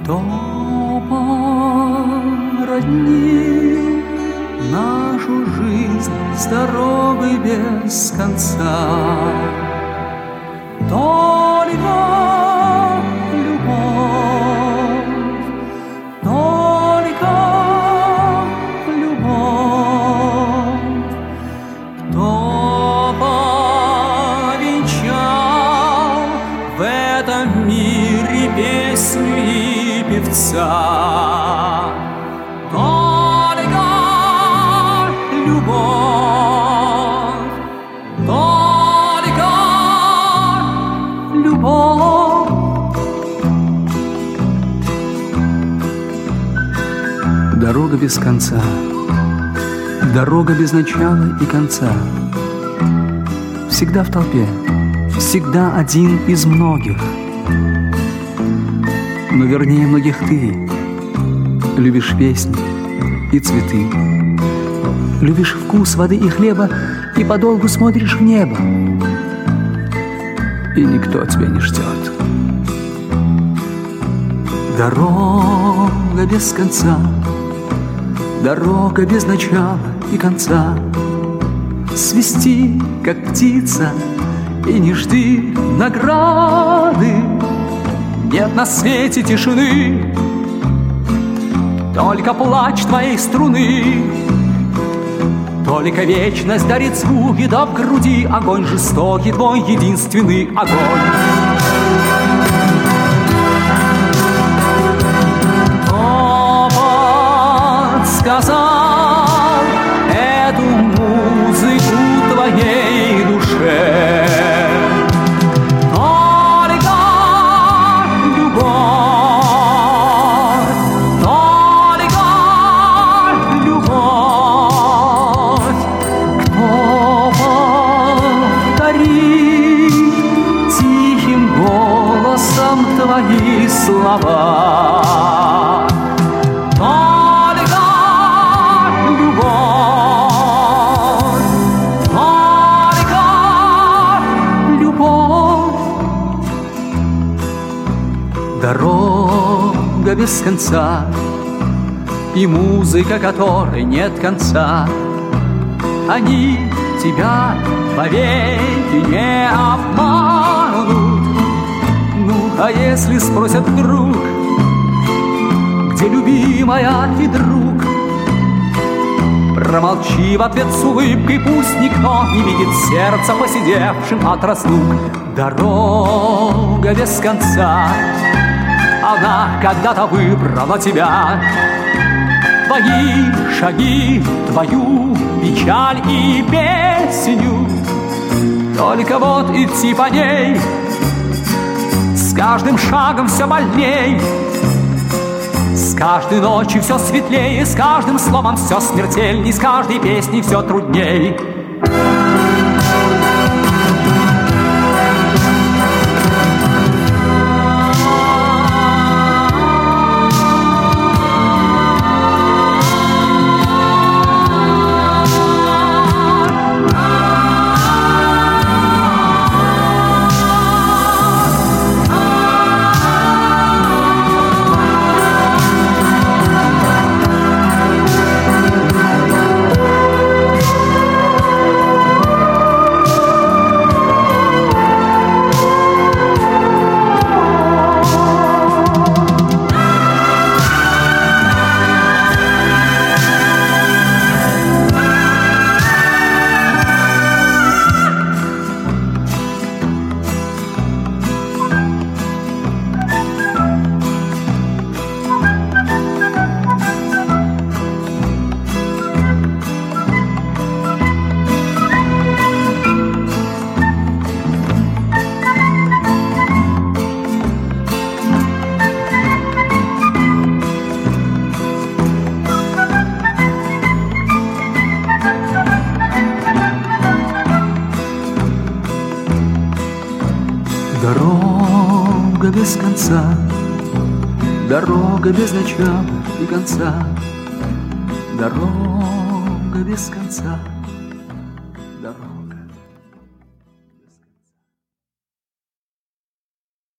Кто породнил нашу жизнь с дорогой без конца? Только любовь, только любовь. Кто повенчал в этом мире песню и певца? Только любовь, только любовь. Дорога без конца, дорога без начала и конца. Всегда в толпе, всегда один из многих. Но вернее многих ты любишь песни и цветы, любишь вкус воды и хлеба и подолгу смотришь в небо, и никто тебя не ждет. Дорога без конца, дорога без начала и конца. Свисти, как птица, и не жди награды. Нет на свете тишины, только плач твоей струны. Только вечность дарит звуки, да в груди огонь жестокий, твой единственный огонь. Кто подсказал эту музыку твоей душе? Твои слова, только любовь, только любовь. Дорога без конца и музыка, которой нет конца. Они тебя вовеки не обманут. А если спросят вдруг, где любимая и друг, промолчи в ответ с улыбкой, пусть никто не видит сердца, посидевшим от разлук. Дорога без конца, она когда-то выбрала тебя. Твои шаги, твою печаль и песню. Только вот идти по ней с каждым шагом все больней, с каждой ночью все светлее, с каждым словом все смертельней, с каждой песней все трудней. Дорога без конца, дорога без начала и конца, дорога без конца.